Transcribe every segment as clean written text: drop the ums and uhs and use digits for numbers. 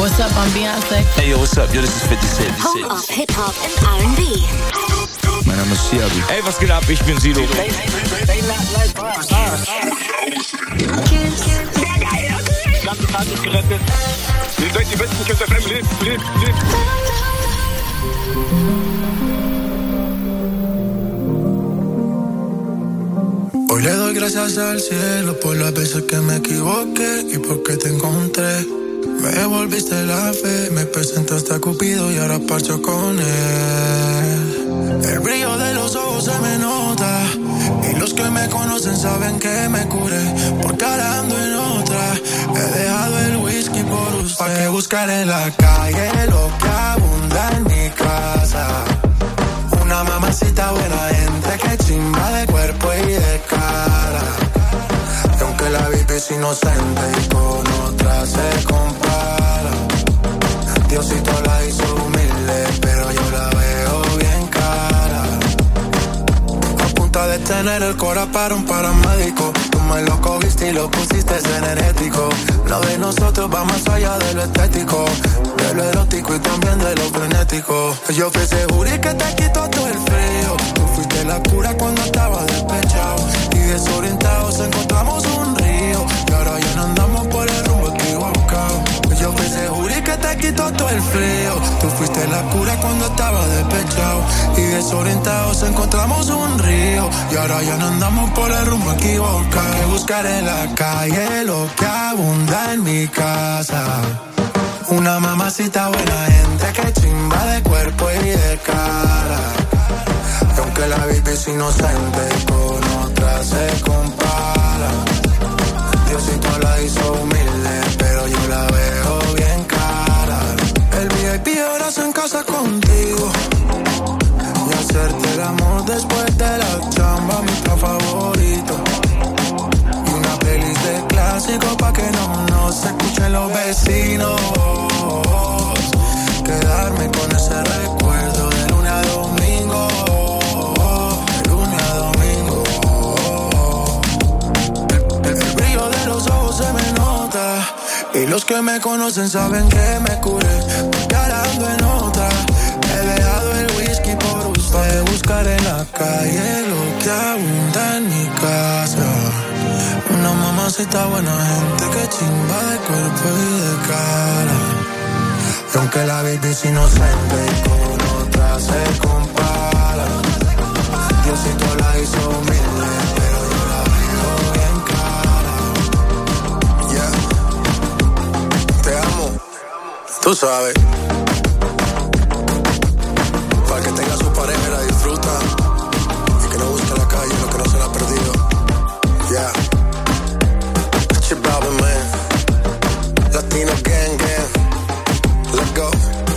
What's up, I'm Beyonce. Hey, yo, what's up? Yo, this is 50 Cent. Home of Hip-Hop and R&B. Mein Name ist Siabi. Ey, was geht ab? Ich bin Sido. Ganze Tag ist gerettet. Ihr seid die besten Kids FM. Lebt. Hoy le doy gracias al cielo por las veces que me equivoqué y porque te encontré. Me devolviste la fe, me presentaste a Cupido y ahora parcho con él. El brillo de los ojos se me nota y los que me conocen saben que me curé, porque ahora ando en otra. He dejado el whisky por usted. ¿Pa' qué buscar en la calle lo que abunda en mi casa? Una mamacita buena gente que chimba de cuerpo y de cara. Y aunque la vida es inocente y con otra se compara, Diosito la hizo humilde, pero yo la veo bien cara. A punta de tener el cora para un paramédico. Tú me lo cogiste y lo pusiste energético. Lo de nosotros va más allá de lo estético, de lo erótico y también de lo frenético. Yo fui ese jury que te quitó todo el frío. Tú fuiste la cura cuando estaba despechado y desorientados encontramos un río. Y ahora ya no andamos por el rumbo equivocado. Yo fui ese jury que te quitó todo el frío. Tú fuiste la cura cuando estaba despechado y desorientados encontramos un río. Y ahora ya no andamos por el rumbo equivocado. Que buscar en la calle lo que abunda en mi casa. Una mamacita buena gente que chimba de cuerpo y de cara. Y aunque la vida es inocente con otra se compara, Diosito la hizo humilde, pero yo la veo bien cara. El VIP ahora se en casa contigo y hacerte el amor después de la chamba, mi plan favorito. Y una playlist de clásicos pa' que no se escuchen los vecinos. Quedarme con ese recuerdo de lunes a domingo. De lunes a domingo. El brillo de los ojos se me nota y los que me conocen saben que me curé, porque ahora ando en otra. He dejado el whisky por usted. Buscar en la calle lo que abunda en mi casa. Una mamacita buena gente que chimba de cuerpo y de cara. Y aunque la vida es inocente y con otra se compara, Diosito la hizo humilde, pero yo la veo bien cara. Yeah. Te amo, tú sabes. Para que tenga su pareja y la disfruta, y que no busque la calle lo que no se la ha perdido. Yeah. Chip Robin, man. Latino gang. Let's go.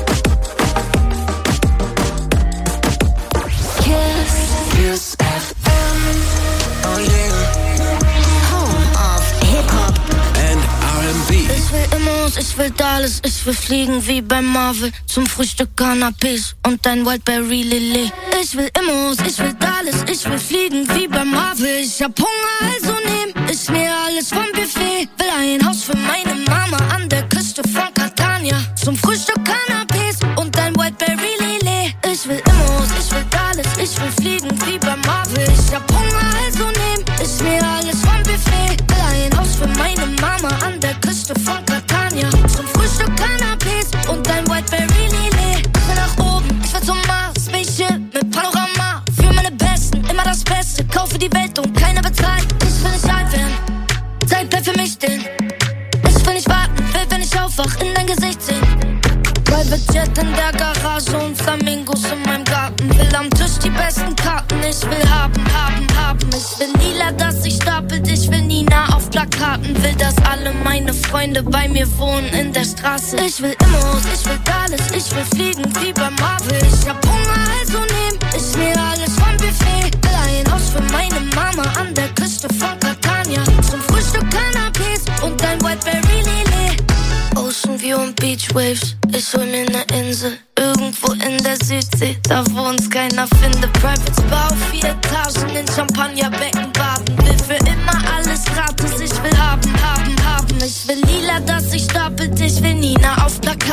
Kiss FM. Oh yeah. Home of Hip-Hop and R&B. Ich will Immos, ich will Dallas, ich will fliegen wie bei Marvel. Zum Frühstück Cannabis und ein Wildberry Lilly. Ich will Immos, ich will Dallas, ich will fliegen wie bei Marvel. Ich hab Hunger, also nehm ich mir alles vom Buffet. Will ein Haus für meine Mama an der Küste von Catania. Zum Frühstück Cannabis und ein Wildberry Lilly. Ich will Immos, ich will Dallas, ich will fliegen wie bei Marvel. Ich hab Hunger, also nehm ich mir alles vom Buffet. Will ein Haus für meine Mama an der Küste von Catania. Zum Frühstück Cannabis und ein Wildberry Lilly. Ich will nach oben, ich will zum Mars. Spaceship mit Panorama. Für meine Besten, immer das Beste. Kaufe die Welt und keiner bezahlt. Ich will nicht alt werden, Zeit bleibt für mich stehen. Ich will nicht warten, will, wenn ich aufwach, in dein Gesicht sehen. Private Jet in der Garage und Flamingos in meinem Garten. Will am Tisch die besten Karten. Ich will haben. Ich will lila, dass sich stapelt. Ich will Nina auf Plakaten. Will, dass alle meine Freunde bei mir wohnen in der Straße. Ich will Immos, ich will Dallas, ich will fliegen wie bei Marvel. Ich hab Hunger, also nehm ich mir alles vom Buffet. Will ein Haus für meine Mama an der Küste von Catania. Zum Frühstück Cannabis und ein Wildberry Lilly. Ocean View und Beach Waves. Ich hol mir ne Insel irgendwo in der Südsee, da wo uns keiner findet. Private Spa auf 4 Etagen in Champagnerbecken baden. Will für immer alles gratis. Ich will haben. Ich will lila, dass sich stapelt. Ich will Nina auf Plakat.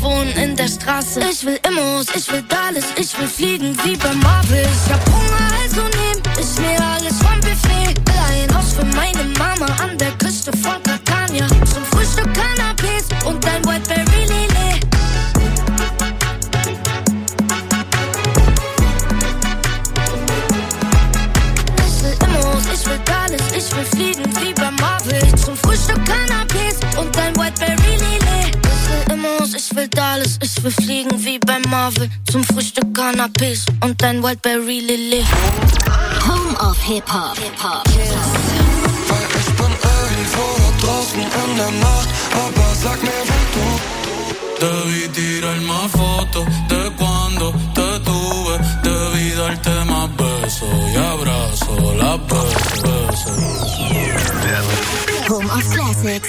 wohnen in der Straße. Ich will Immos, ich will Dallas, ich will fliegen wie bei Marvel. Ich hab Hunger, also nehm ich mir alles vom Buffet. Will ein Haus für meine Mama an der Küste von Catania. Zum Frühstück Cannabis und ein Whiteberry Lillet. Ich will Immos, ich will Dallas, ich will fliegen wie bei Marvel. Zum Frühstück Cannabis und ein Whiteberry Lillet. Ich will Dallas, ich will fliegen wie bei Marvel. Zum Frühstück Cannabis und ein Whiteberry Lillet. Home of Hip-Hop. Weil ich bin irgendwo da draußen in der Nacht, aber sag mir, wo du. Debí tirar más fotos de cuando te tuve. Debí darte más besos y abrazos, las veces. Home of Classics.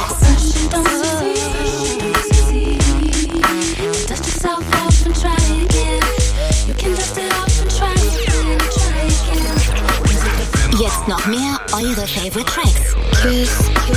Dust yourself off and try again. You can dust it off and try again. Jetzt noch mehr eure Favorite Tracks. Kiss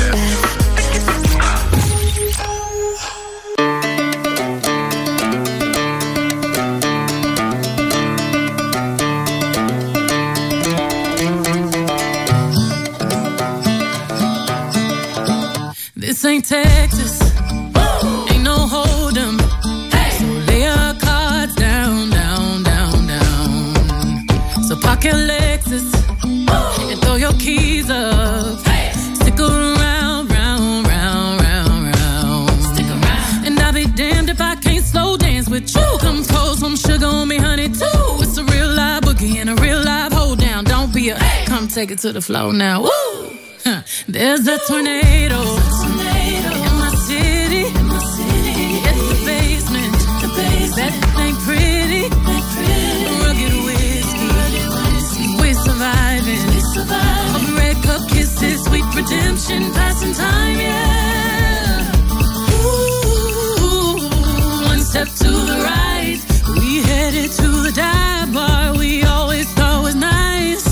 This ain't Texas. Ain't no hold'em. So lay your cards down, down, down, down. So park your Lexus and throw your keys up. Stick around, round, round, round, round. Stick around. And I'll be damned if I can't slow dance with you. Come pour some sugar on me, honey, too. It's a real live boogie and a real live hold down. Don't be a come take it to the floor now. Woo! There's a tornado. In my city. It's the basement. That ain't pretty. Rugged whiskey. We're surviving. Of red cup kisses, sweet redemption, passing time, yeah. Ooh, one step to the right. We headed to the dive bar we always thought was nice.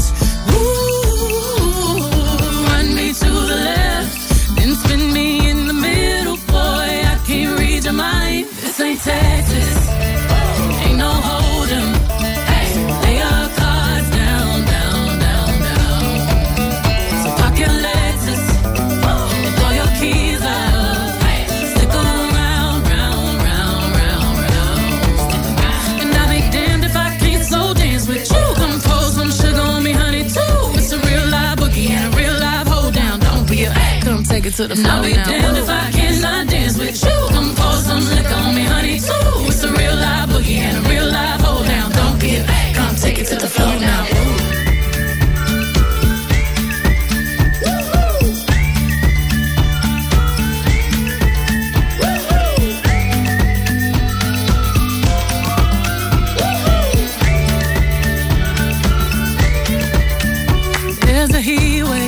To the left, then spin me in the middle, boy, I can't read your mind. This ain't Texas, ain't no hold'em. Lay your cards down, down, down, down. So park your Lexus and throw your keys up. Stick around, round, round, round, round. And I'll be damned if I can't slow dance with you. Come pour some sugar on me, honey, too. It's a real live boogie and a real live come take it to the floor. I'll be damned if I cannot dance with you. Come pour some liquor on me, honey, too. It's a real live boogie and a real live hold down. Don't be a come take it to the floor now. There's a heat wave.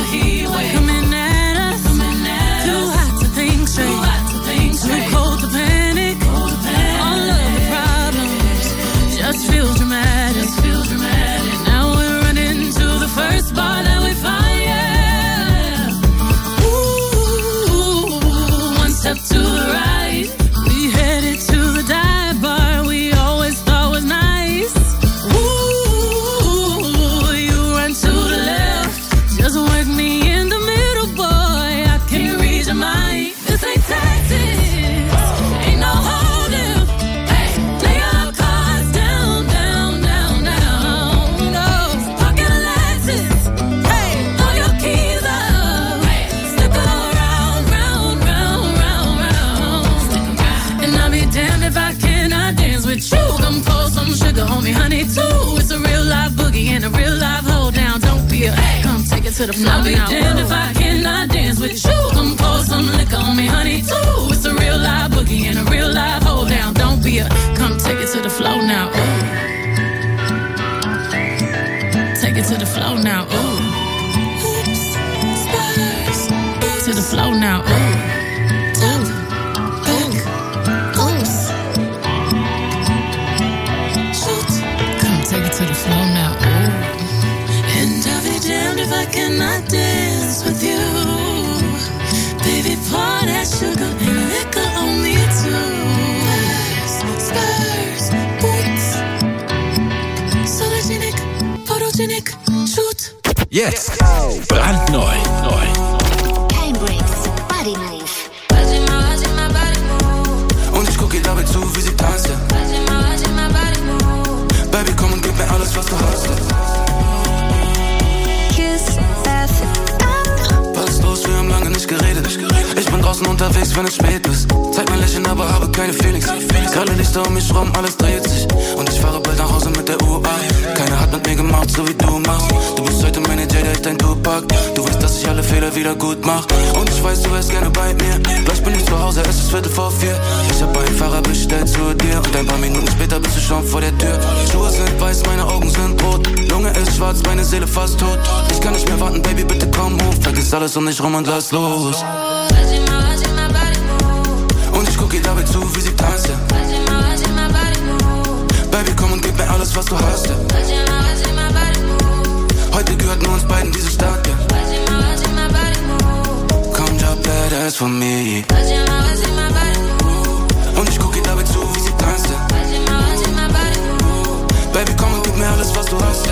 Too cold to panic. All of the problems just feel dramatic. Now we're running to the first bar that we find, yeah. Ooh, one step to the right. We headed to the dive bar we always thought was nice. Ooh, you run to the left. Just work me in the middle, boy. I can't read your mind. This ain't Texas. Homie, honey, too. It's a real live boogie and a real live hold down. Don't be a come take it to the floor. I'll be damned if I cannot dance with you. Come pour some liquor on me, honey, too. It's a real live boogie and a real live hold down. Don't be a come take it to the floor now. Ooh. Take it to the floor now. Ooh. Oops, spurs. To the floor now. Ooh. To the floor now, ooh. And I'll be damned if I cannot dance with you. Baby, pour that sugar and liquor on me too. Martinique, shoot. Jetzt brandneu. Cambridge, Body Move. Und ich guck ihr dabei zu, wie sie tanzt. Baby, komm und gib mir alles, was du hast. Kiss FM. Was ist los? Wir haben lange nicht geredet. Ich bin draußen unterwegs, wenn es spät ist. Zeig mein Lächeln, aber habe keine Feelings. Gerade Lichter um mich rum, alles dreht sich. Und ich fahre bald nach Hause mit der UA. Keiner hat mit mir gemacht, so wie du machst. Du bist heute meine Jada, ich dein Tupac. Du weißt, dass ich alle Fehler wieder gut mach. Und ich weiß, du wärst gerne bei mir. Gleich bin ich zu Hause, es ist 3:45. Ich hab einen Fahrer bestellt zu dir. Und ein paar Minuten später bist du schon vor der Tür. Schuhe sind weiß, meine Augen sind rot. Lunge ist schwarz, meine Seele fast tot. Ich kann nicht mehr warten, Baby, bitte komm hoch. Vergiss alles um mich rum und lass los. Und ich guck ihr dabei zu, wie sie tanzt. Baby, komm und gib mir alles, was du hast. Heute gehört nur uns beiden diese Stadt. Komm, drop that ass for me. Und ich guck ihr dabei zu, wie sie tanzt. Baby, komm und gib mir alles, was du hast.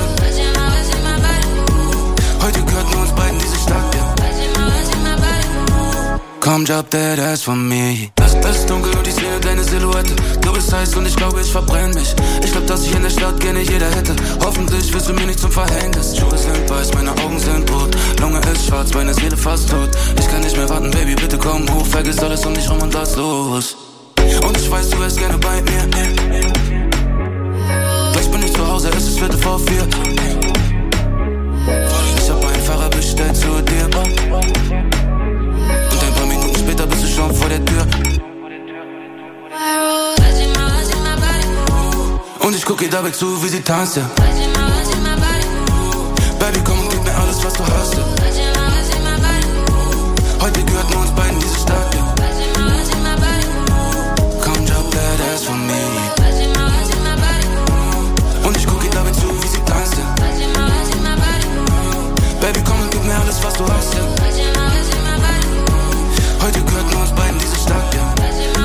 Heute gehört nur uns beiden diese Stadt. Komm, drop that ass for me. Das ist dunkel und ich sehe deine Silhouette. Du bist heiß und ich glaube, ich verbrenn mich. Ich glaub, dass ich in der Stadt gerne jeder hätte. Hoffentlich wirst du mir nicht zum Verhängnis. Schuhe sind weiß, meine Augen sind rot. Lunge ist schwarz, meine Seele fast tot. Ich kann nicht mehr warten, Baby, bitte komm hoch. Vergiss alles um mich rum und lass los. Und ich weiß, du wärst gerne bei mir. Gleich bin ich zu Hause, es ist 3:45. Ich hab einen Fahrer bestellt zu dir. Später bist du schon vor der Tür. Und ich guck ihr dabei zu, wie sie tanzt. Baby, komm und gib mir alles, was du hast. Heute gehört nur uns beiden diese Stadt. Komm, drop that ass for me. Und ich guck ihr dabei zu, wie sie tanzt. Baby, komm und gib mir alles, was du hast. Heute gehört nur uns beiden diese Stadt, ja.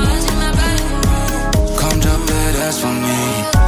Komm, drop that ass for me.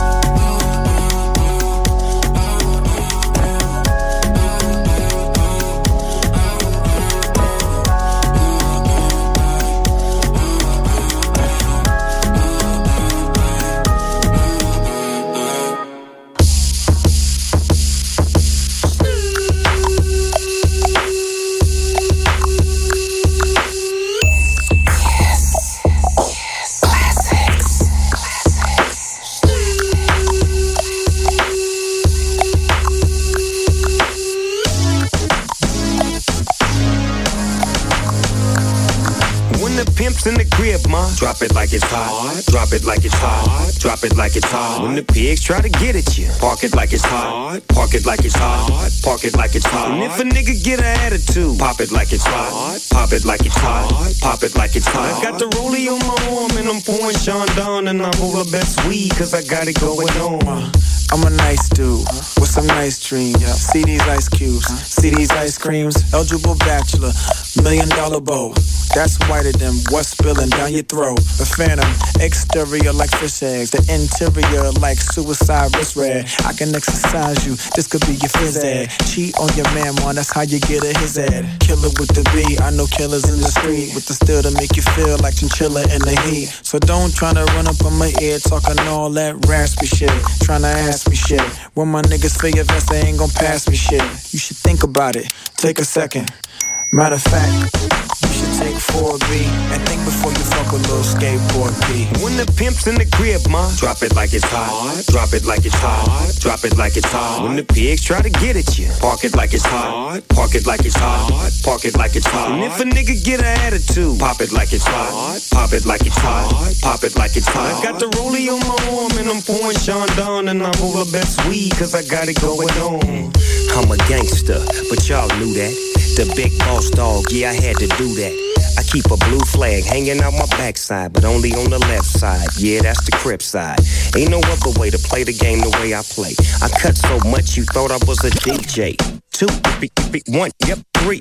In the crib, ma. Drop it like it's hot. Drop it like it's hot. Drop it like it's hot. When the pigs try to get at you, park it like it's hot. Park it like it's hot. Park it like it's hot. And if a nigga get an attitude, pop it like it's hot. Pop it like it's hot. Pop it like it's hot. I got the rollie on my arm and I'm pouring Sean Don and I'm all the best weed cause I got it going on. I'm a nice dude with some nice dreams. See these ice cubes, see these ice creams. Eligible bachelor, $1 million bow. That's whiter than what's spilling down your throat. The phantom, exterior like fish eggs. The interior like suicide wrist red. I can exercise you, this could be your phys ed. Cheat on your man, man, that's how you get a his ed. Killer with the B, I know killers in the street. With the steel to make you feel like chinchilla in the heat. So don't tryna run up on my ear talking all that raspy shit. Tryna ask me shit. When my niggas feel your vest, they ain't gon' pass me shit. You should think about it, take a second. Matter of fact, you should take 4B and think before you fuck a little skateboard P. When the pimp's in the crib, ma, drop it like it's hot. Drop it like it's hot. Drop it like it's hot. When the pigs try to get at you, park it like it's hot. Park it like it's hot. Park it like it's hot. And if a nigga get an attitude, pop it like it's hot. Pop it like it's hot. Pop it like it's hot. I got the rollie on my arm and I'm pouring Sean Don and I'm all the best weed cause I got it going on. I'm a gangster, but y'all knew that. The big boss dog, yeah, I had to do that. I keep a blue flag hanging out my backside, but only on the left side. Yeah, that's the Crip side. Ain't no other way to play the game the way I play. I cut so much you thought I was a DJ. 2, 1, yep, 3.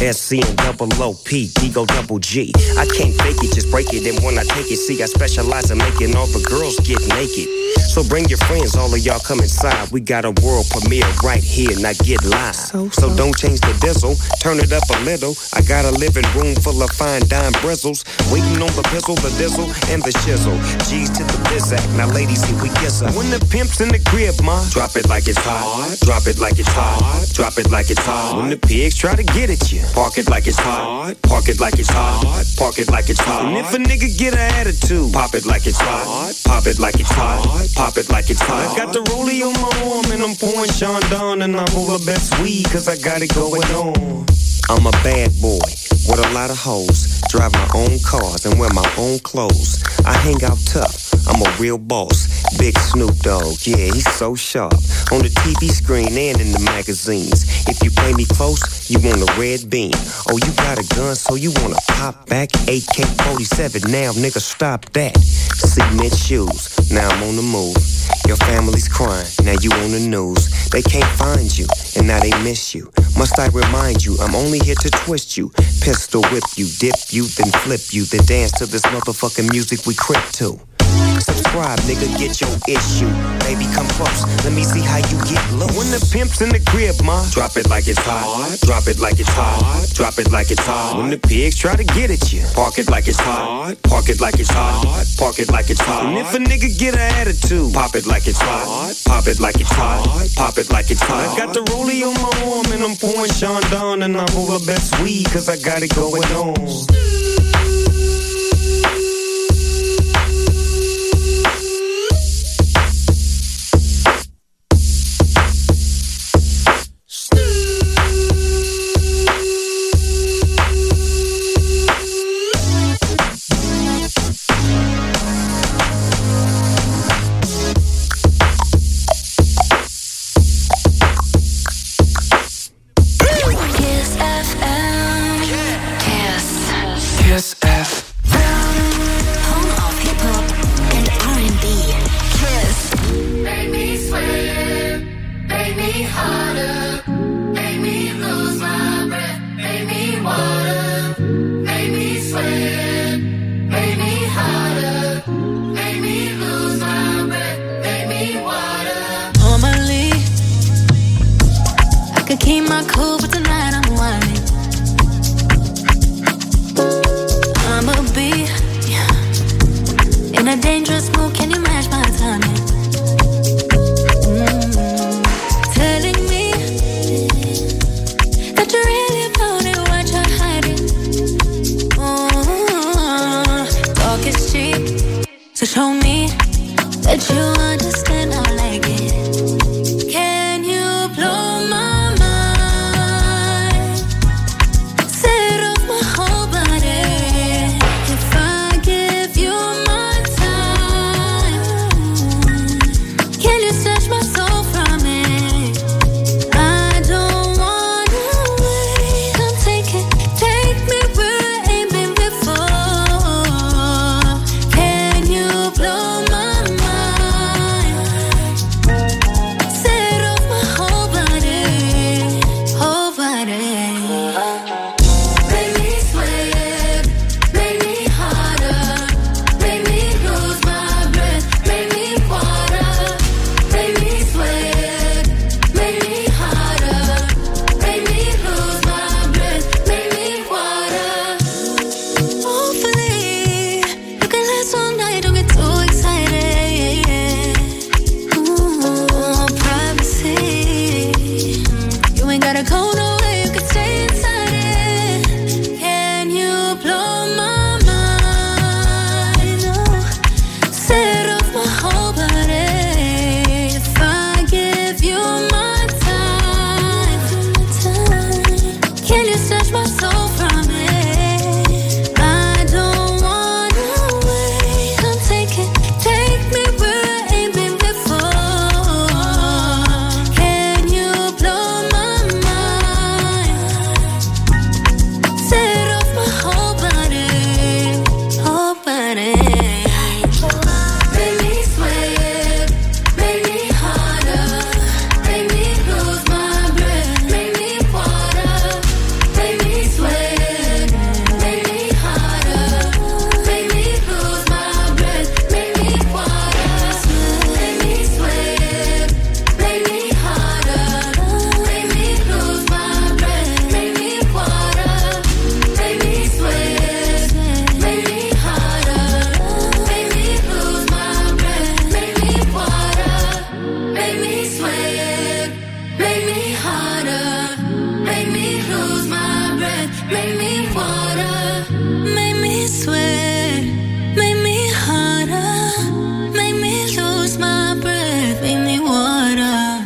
SC and double OP, Ego double G. I can't fake it, just break it. And when I take it, see, I specialize in making all the girls get naked. So bring your friends, all of y'all come inside. We got a world premiere right here, now get live. So don't change the diesel, turn it up a little. I got a living room full of fine dime bristles. Waiting on the pistol, the dizzle, and the shizzle. G's to the bizac, now ladies, here we kiss her. When the pimp's in the crib, ma, drop it like it's hot. Drop it like it's hot. Drop it like it's hot. When the pigs try to get at you, park it like it's hot. Park it like it's hot. Park it like it's hot. And if a nigga get an attitude, pop it like it's hot. Pop it like it's hot. Pop it like it's hot. I got the rollie on my arm and I'm pouring Sean Don and I roll the best weed cause I got it going on. I'm a bad boy with a lot of hoes. Drive my own cars and wear my own clothes. I hang out tough. I'm a real boss. Big Snoop Dogg, yeah, he's so sharp. On the TV screen and in the magazines. If you play me close, you want a red beam. Oh, you got a gun, so you wanna pop back? AK-47, now nigga, stop that. Cement shoes, now I'm on the move. Your family's crying, now you on the news. They can't find you, and now they miss you. Must I remind you, I'm only here to twist you. Pistol whip you, dip you, then flip you. Then dance to this motherfucking music we crip to. Subscribe, nigga, get your issue. Baby, come close, let me see how you get low. When the pimp's in the crib, ma, drop it like it's hot. Drop it like it's hot. Drop it like it's hot. When the pigs try to get at you, park it like it's hot. Park it like it's hot. Park it like it's hot. And if a nigga get an attitude, pop it like it's hot. Pop it like it's hot. Pop it like it's hot. I got the rollie on my arm and I'm pouring Sean Don and I roll the best weed cause I got it going on. Make me water, make me sweat, make me harder, make me lose my breath, make me water.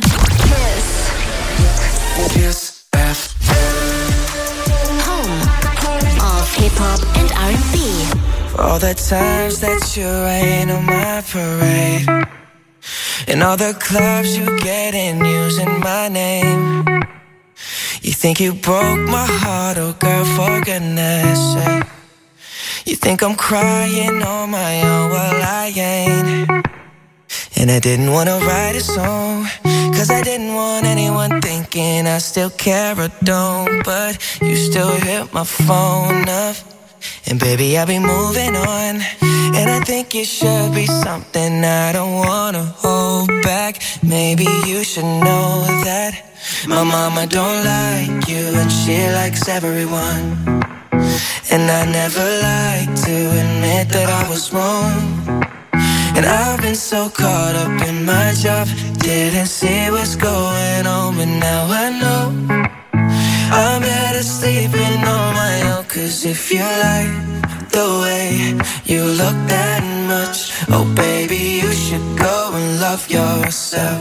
Kiss FM. Home of hip-hop and R&B. For all the times that you rain on my parade, and all the clubs you get in using my name. You think you broke my heart, oh girl, for goodness sake. You think I'm crying on my own, well I ain't. And I didn't wanna write a song, cause I didn't want anyone thinking I still care or don't. But you still hit my phone up, and baby I'll be moving on. And I think it should be something I don't wanna hold back. Maybe you should know that my mama don't like you, and she likes everyone. And I never like to admit that I was wrong. And I've been so caught up in my job, didn't see what's going on, but now I know I'm better sleeping on my own. Cause if you like the way you look that much, oh baby, you should go and love yourself.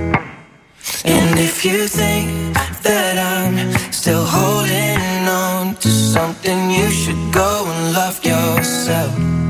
And if you think that I'm still holding on to something, you should go and love yourself.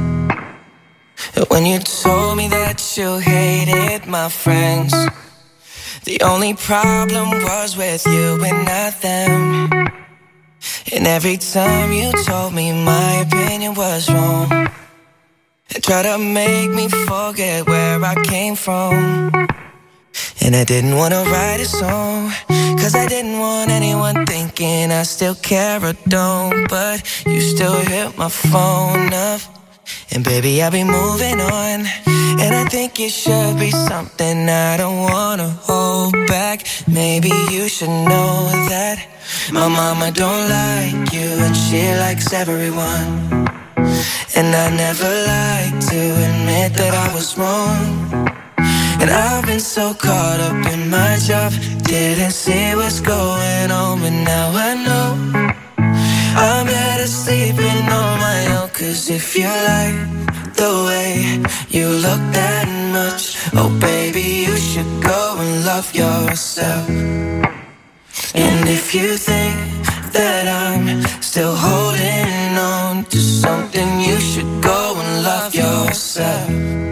When you told me that you hated my friends, the only problem was with you and not them. And every time you told me my opinion was wrong, and tried to make me forget where I came from. And I didn't wanna write a song, cause I didn't want anyone thinking I still care or don't. But you still hit my phone up, and baby I'll be moving on. And I think it should be something I don't wanna hold back. Maybe you should know that my mama don't like you, and she likes everyone. And I never like to admit that I was wrong. And I've been so caught up in my job, didn't see what's going on, but now I know I'm better sleeping on my own. Cause if you like the way you look that much, oh baby, you should go and love yourself. And if you think that I'm still holding on to something, you should go and love yourself.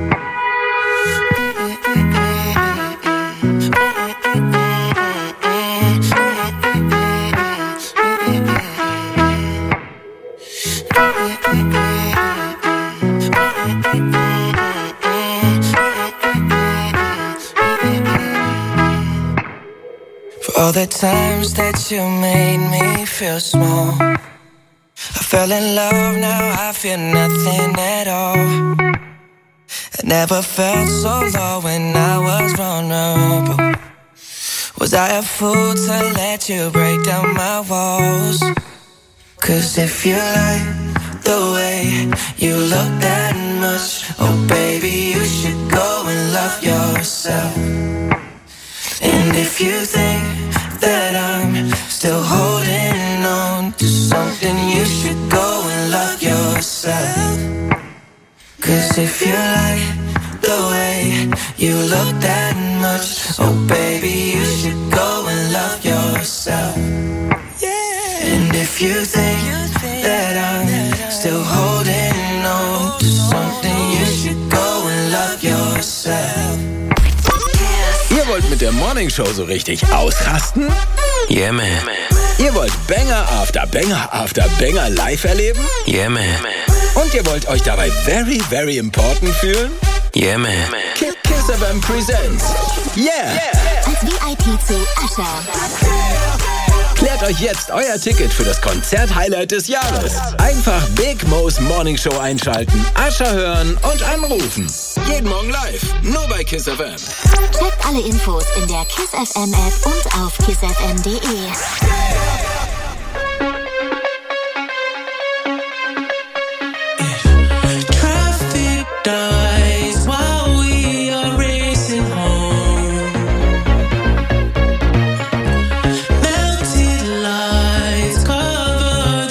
All the times that you made me feel small, I fell in love, now I feel nothing at all. I never felt so low when I was vulnerable. Was I a fool to let you break down my walls? Cause if you like the way you look that much, oh baby, you should go and love yourself. And if you think that I'm still holding on to something, you should go and love yourself. Cause if you like the way you look that much, oh baby, you should go and love yourself. And if you think that I'm still holding on to something, you should go and love yourself. Ihr wollt mit der Morning Show so richtig ausrasten? Yeah, man. Ihr wollt Banger after Banger after Banger live erleben? Yeah, man. Und ihr wollt euch dabei very, very important fühlen? Yeah, man. Kiss FM presents. Yeah! Als VIP zu Usher. Klärt euch jetzt euer Ticket für das Konzert-Highlight des Jahres. Einfach Big Mo's Morning Show einschalten, Usher hören und anrufen. Jeden Morgen live, nur bei Kiss FM. Checkt alle Infos in der Kiss FM App und auf kissfm.de. Traffic dies while we are racing home. Melted lights cover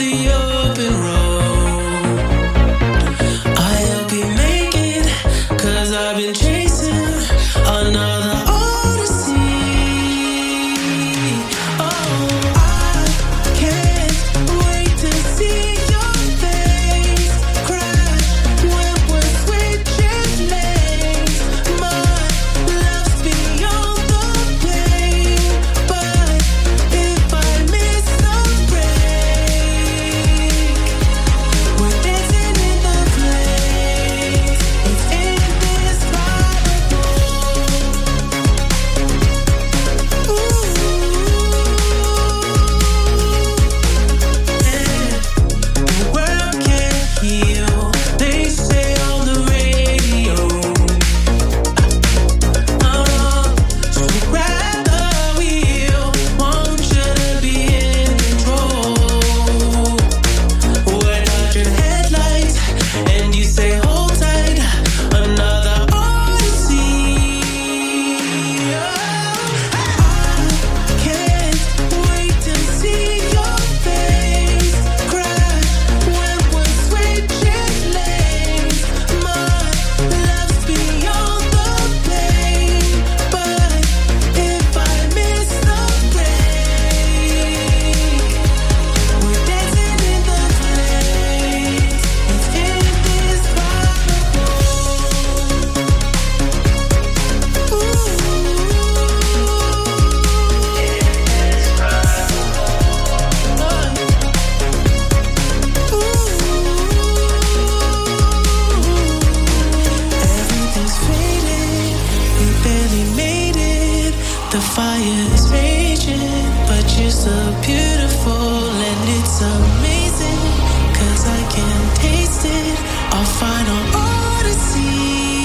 so beautiful and it's amazing, 'cause I can taste it, our final odyssey.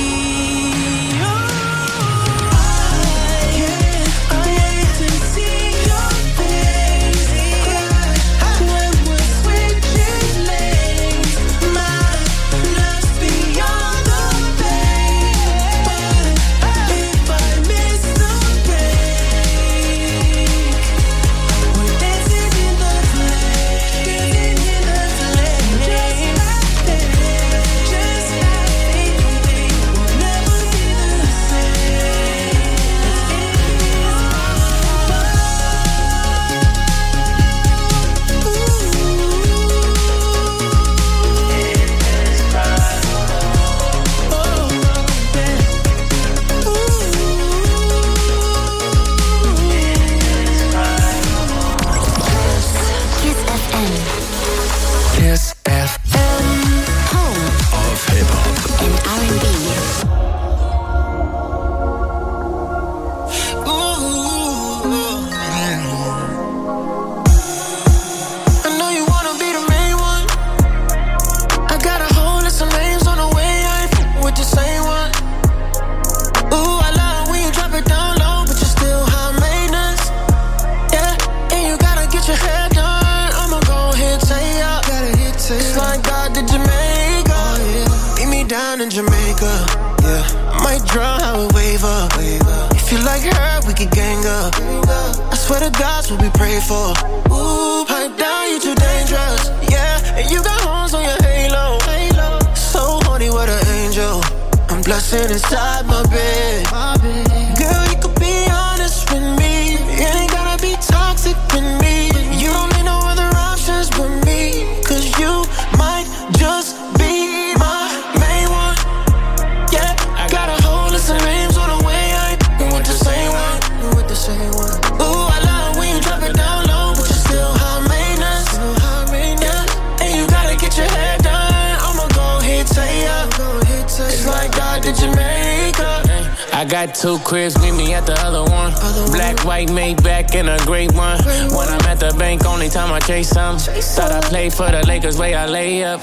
Two cribs, meet me at the other one. Black, white, Maybach, and a great one. When I'm at the bank, only time I chase some. Thought I played for the Lakers, way I lay up.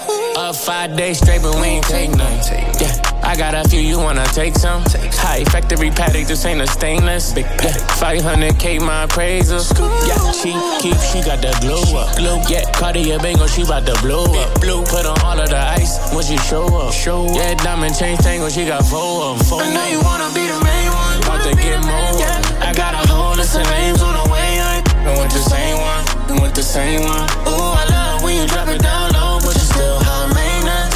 5 days straight, but we ain't take none. Yeah, I got a few, you wanna take some? High factory paddock, this ain't a stainless. Big pack, 500K my appraisal. Yeah, she got that glow up. Yeah, Cartier Bango, she bout to blow up. Put on all of the ice when she show up. Yeah, diamond chain tango, she got 4 of them. I know you wanna be the main one. About to get more. Yeah, I got a whole list of names on the way. And with the same one, and with the same one. Ooh, I love when you drop it down low, but you still high maintenance.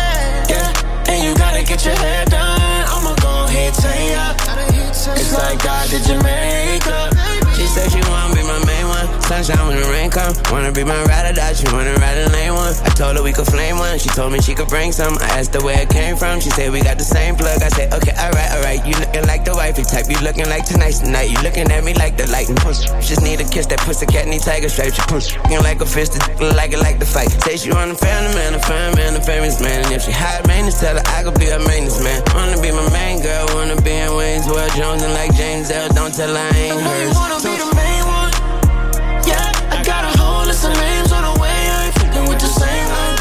Yeah, and you gotta get your hair done. I'ma go ahead, tell ya. It's like God did Jamaica. She said she wanna be my main one. Sunshine when the rain come. Wanna be my ride or die, she wanna ride a lane one. I told her we could flame one. She told me she could bring some. I asked her where it came from. She said we got the same plug. I said okay, alright. You looking like the wifey type. You looking like tonight's the night. You looking at me like the light and push. Just need a kiss, that pussy cat need tiger stripes. She push. Looking like a fist, like the fight. Say she want a family man, a fine man, a famous man. And if she high maintenance, tell her I could be her maintenance man. Wanna be my main girl, wanna be in Wayne's World Jones and like James L. Don't tell her I ain't hers. You wanna be the main one? Yeah, I got a whole list of names on the way. I ain't fucking with the same one.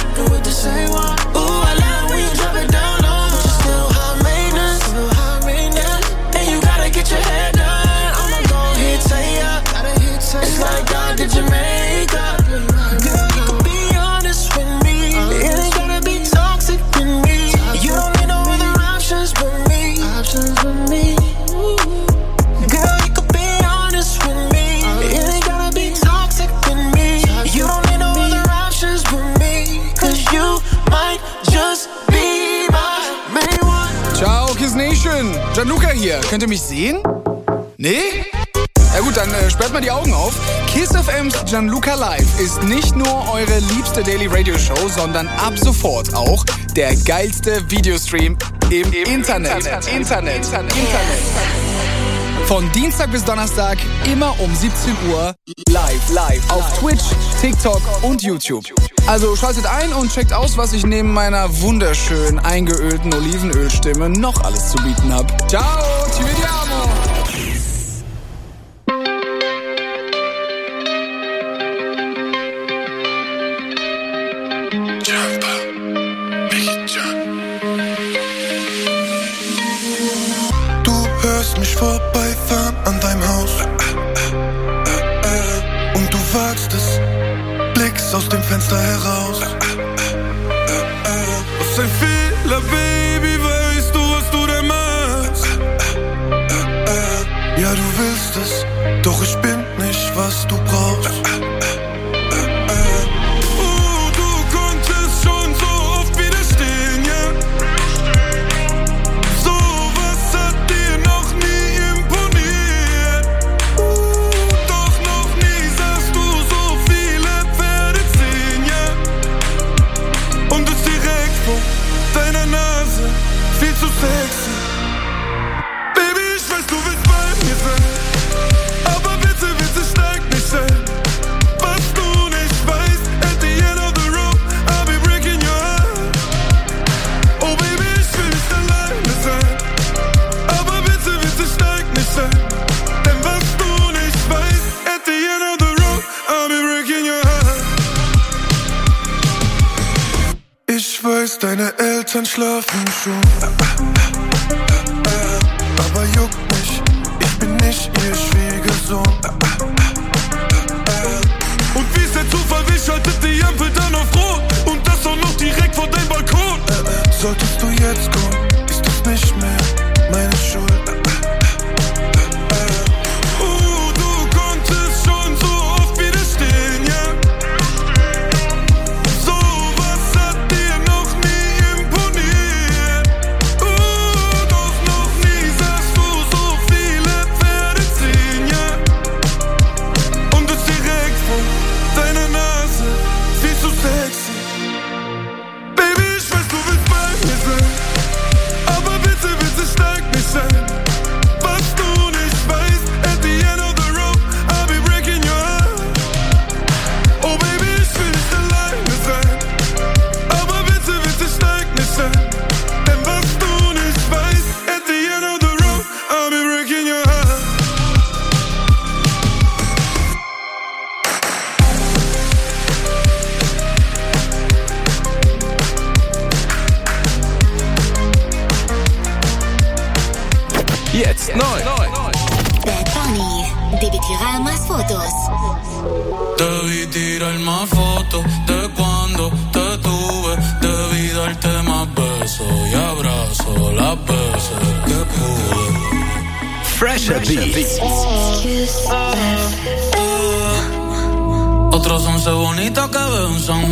Ooh, I love when you drop it down low, but you still high maintenance. Yeah, and you gotta get your hair done. I'ma go ahead, tell ya. It's like God did Jamaica. Girl, you can be honest with me. It ain't gotta be toxic with me. You don't need no other options but me. Girl, you can be honest with me. It ain't gotta be toxic with me. You don't need no other options but me. 'Cause you might just be my main one. Ciao, Kiss Nation. Gianluca hier. Könnt ihr mich sehen? Nee? Ja gut, dann sperrt mal die Augen auf. Kiss FM's Gianluca Live ist nicht nur eure liebste Daily Radio Show, sondern ab sofort auch der geilste Videostream im Internet. Von Dienstag bis Donnerstag immer um 17 Uhr live auf Twitch, TikTok und YouTube. Also schaltet ein und checkt aus, was ich neben meiner wunderschön eingeölten Olivenölstimme noch alles zu bieten habe. Ciao, ci vediamo! wagst es, blickst aus dem Fenster heraus. Was ein Fehler, Baby, weißt du, was du da machst? Ja, du willst es, doch ich bin nicht, was du brauchst. Du konntest schon so oft widerstehen, ja? Sowas hat dir noch nie imponiert. Doch noch nie sahst du so viele Pferde ziehen, ja? Und es direkt vor deiner Nase, viel zu sexy. Baby, ich weiß, du willst bei mir sein, aber bitte, bitte steig nicht ein. Was du nicht weißt, at the end of the road, I'll be breaking your heart. Oh Baby, ich will nicht alleine sein, aber bitte, bitte steig nicht ein. Denn was du nicht weißt, at the end of the road, I'll be breaking your heart. Ich weiß, deine Eltern schlafen schon, aber juckt mich, ich bin nicht ihr Schwiegersohn. Und wie ist der Zufall, wie schaltet die Ampel dann auf Rot? Und das auch noch direkt vor deinem Balkon. Solltest du jetzt kommen, ist das nicht mehr meine Schuld. Du konntest schon so oft widerstehen, ja? Sowas hat dir noch nie imponiert. Doch noch nie sahst du so viele Pferde ziehen, ja? Und es direkt vor deiner Nase, viel zu sexy. Baby, ich weiß, du willst bei mir sein, aber bitte, bitte steig nicht ein. Was du nicht weißt, at the end of the road, I'll be breaking your heart. Oh Baby, ich will nicht alleine sein, aber bitte, bitte steig nicht ein. Denn was du nicht weißt, at the end of the road, I'll be breaking your heart. Jetzt neu. Bad Bunny, debí tirar más fotos. Debí tirar más fotos de cuando te tuve. Debí darte más besos y abrazos las veces que pude. Fresher Beats. Otros 11 bonitas que veo en San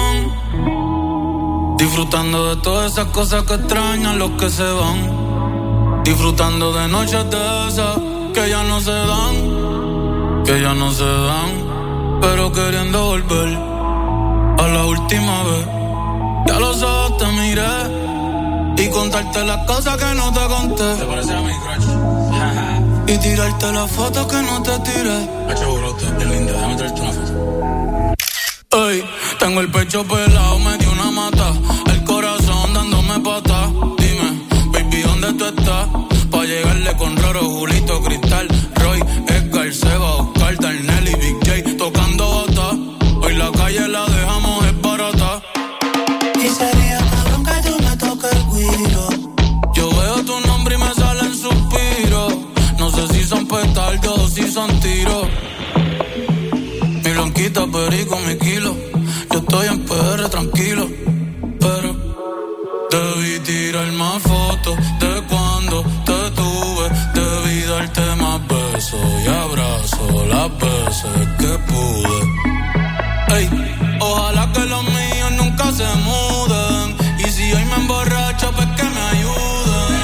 Juan, disfrutando de todas esas cosas que extrañan los que se van. Disfrutando de noches de esas que ya no se dan, que ya no se dan, pero queriendo volver a la última vez. Ya los ojos te miré y contarte las cosas que no te conté. ¿Te parece a mi crush? Y tirarte las fotos que no te tiré. Hacho, brote, es linda, déjame traerte una foto. Ey, tengo el pecho pelado, me dio una mata, el corazón dándome patas. Dime, baby, ¿dónde tú estás? Pa' llegarle con Roro, Julito, Cristal, Roy, Edgar, Seba, Oscar, Darnell y Big J tocando bata. Hoy la calle la dejamos es barata. Y sería cabrón que tú me toques el guiro. Yo veo tu nombre y me salen suspiros. No sé si son petardos o si son tiros. Mi blanquita, perico, mi kilo. Yo estoy en PR tranquilo, pero debí tirar más fotos de cuando te tuve. Debí darte más besos y abrazos las veces que pude. Ey, ojalá que los míos nunca se muden. Y si hoy me emborracho, pues que me ayuden.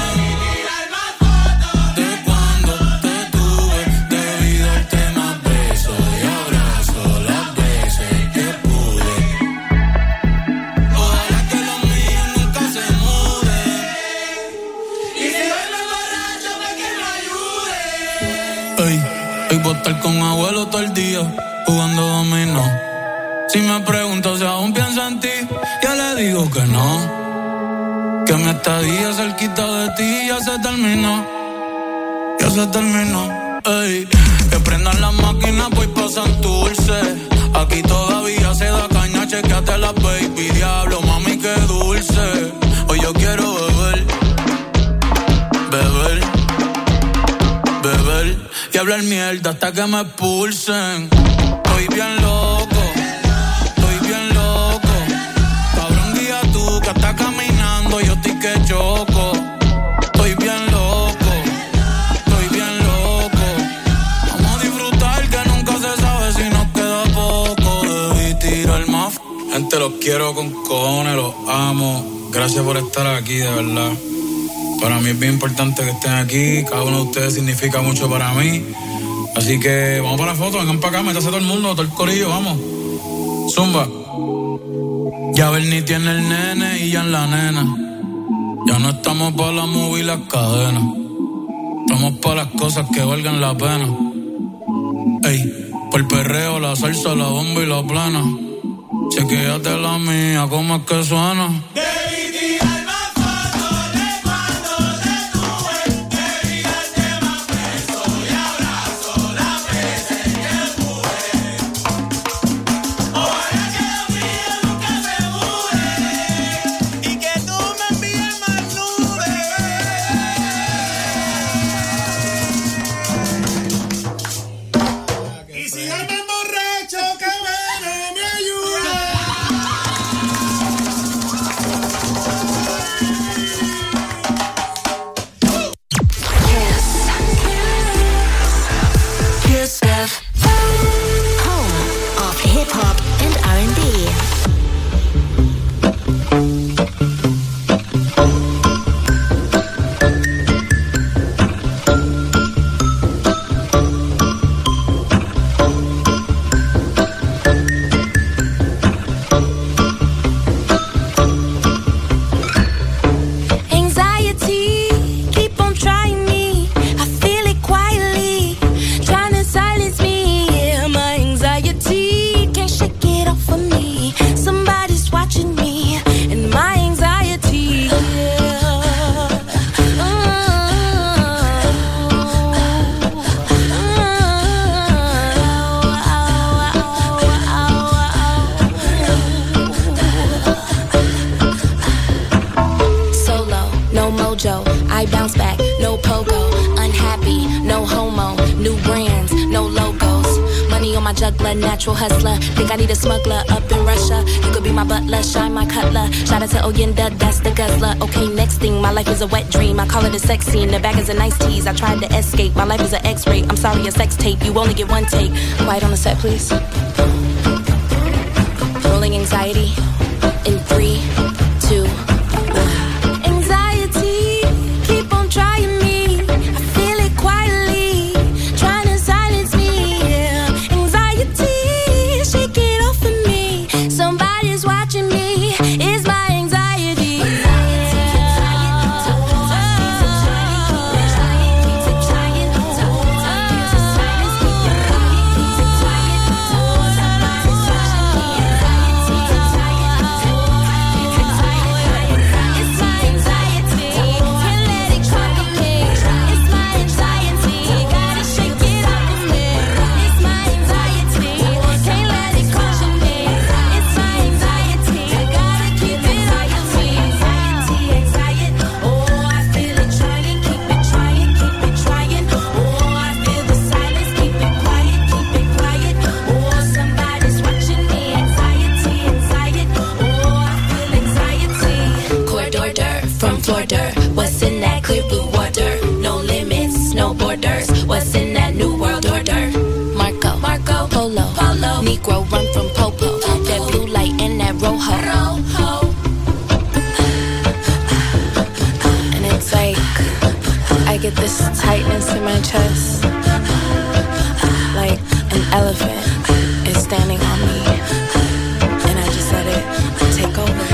De cuando te tuve, debí darte más besos y abrazos las veces que pude. Ojalá que los míos nunca se muden. Y si hoy me emborracho, pues que me ayuden. Ey, hoy voy a estar con abuelo todo el día, jugando dominó. Si me pregunto si aún pienso en ti, ya le digo que no. Que mi estadía cerquita de ti ya se terminó. Ya se terminó. Ey, que prendan las máquinas, voy pa' Santurce. Aquí todavía se da caña, chequeate la baby. Diablo, mami, qué dulce. Hoy yo quiero beber, beber, beber y hablar mierda hasta que me expulsen. Estoy bien loco, cabrón guía tú que estás caminando, yo estoy que choco. Estoy bien loco, vamos a disfrutar que nunca se sabe si nos queda poco. Debí tirar más. Gente, los quiero con cojones, los amo. Gracias por estar aquí, de verdad. Para mí es bien importante que estén aquí. Cada uno de ustedes significa mucho para mí. Así que vamos para la foto, vengan para acá, métase todo el mundo, todo el corillo, vamos. Zumba. Ya Bernie tiene el nene y ya en la nena. Ya no estamos para la movie y las cadenas. Estamos para las cosas que valgan la pena. Ey, por el perreo, la salsa, la bomba y la plana. Chequéate la mía, ¿cómo es que suena? Natural hustler, think I need a smuggler up in Russia. You could be my butler, shine my cutler. Shout out to Oyenda, that's the guzzler. Okay, next thing, my life is a wet dream. I call it a sex scene, the bag is a nice tease. I tried to escape, my life is an X-ray. I'm sorry, a sex tape, you only get one take. Quiet on the set, please. Rolling anxiety in 3, 2, 1. Anxiety, keep on trying me. I feel it quietly, trying to silence me. Shake it off of me. Somebody's watching me. It's my anxiety. What's in that clear blue water? No limits, no borders. What's in that new world order? Marco, Polo, Negro run from Popo. That blue light and that rojo. And it's like I get this tightness in my chest, like an elephant is standing on me, and I just let it take over.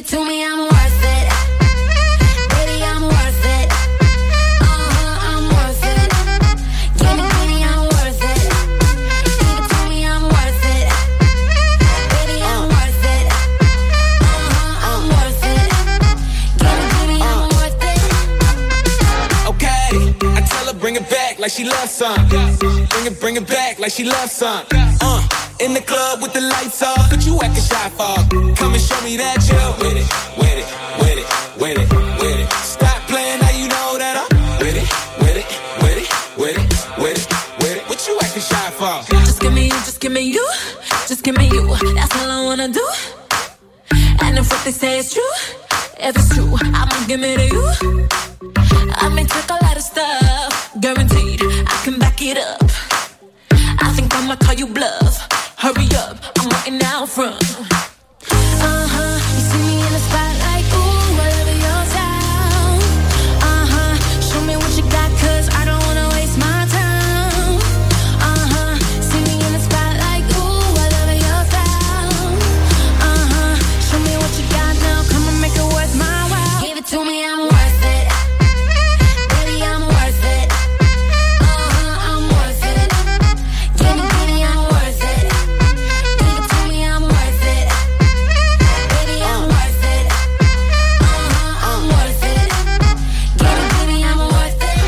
it to me, I'm worth it. Baby, I'm worth it. I'm worth it. Give me, I'm worth it. Give it to me, I'm worth it. Baby, I'm worth it. I'm worth it. Give me, I'm worth it. Okay, I tell her bring it back like she loves some. Bring it back like she loves some. In the club with the lights off, but you acting shy for. Come and show me that you're with it, with it, with it, with it, with it. Stop playing, now you know that I'm with it, with it, with it, with it, with it, with it. What you acting shy for? Just give me you, just give me you, just give me you. That's all I wanna do. And if what they say is true, if it's true, I'ma give it to you. I may take a lot of stuff, guaranteed I can back it up. I think I'ma call you bluff. Hurry up, I'm waiting out front. You see me in the spotlight, ooh, I love your style. Show me what you got, 'cause I don't wanna waste my time. See me in the spotlight, ooh, I love your style. Show me what you got now, come and make it worth my while. Give it to me, I'm worth it. Baby, I'm worth it. I'm worth it. Give me, I'm worth it. Give it to me, I'm worth it. Baby, I'm worth it. I'm worth it. Give me, I'm worth it.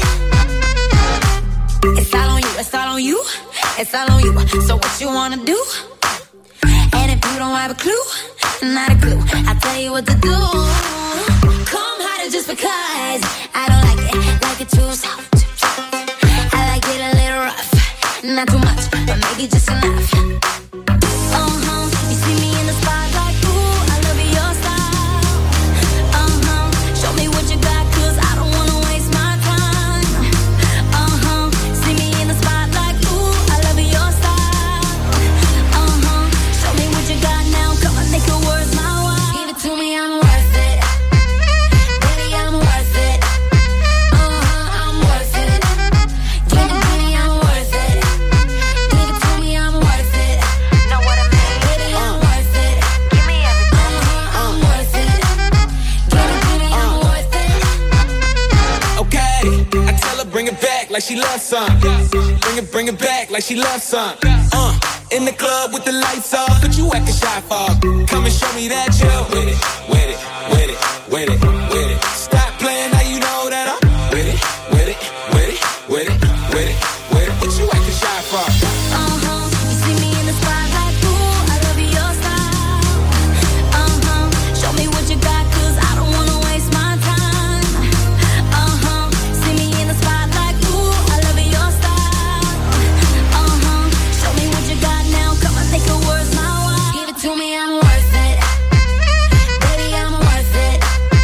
It's all on you, it's all on you, it's all on you. So what you wanna do? And if you don't have a clue, not a clue, I'll tell you what to do. Come harder just because I don't like it too soft. I like it a little rough, not too much, but maybe just enough. You see me in the spotlight, ooh, I love your style. Show me what you got, 'cause I don't wanna waste my time. See me in the spotlight, ooh, I love your style. Show me what you got now, come on, make it worth my while. Give it to me, I'm worth it. Baby, I'm worth it. I'm worth it. Give it to me, I'm worth it. Give it to me, I'm worth it. Know what I mean? Baby, I'm worth it. Give me everything. I'm worth it. Give it to me, I'm worth it. Okay, I tell her bring it back like she loves some. Bring it back like she loves some. In the club with the lights off, but you acting shy for. Come and show me that you're with it, with it, with it, with it, with it. Stop playing, now you know that I'm with it, with it, with it, with it, with it, with it. What you acting shy for? You see me in the spotlight, ooh, I love your style. Show me what you got, 'cause I don't wanna waste my time. See me in the spotlight, ooh, I love your style. Show me what you got now, come on, make it worth my while. Give it to me, I'm worth it. Baby, I'm worth it.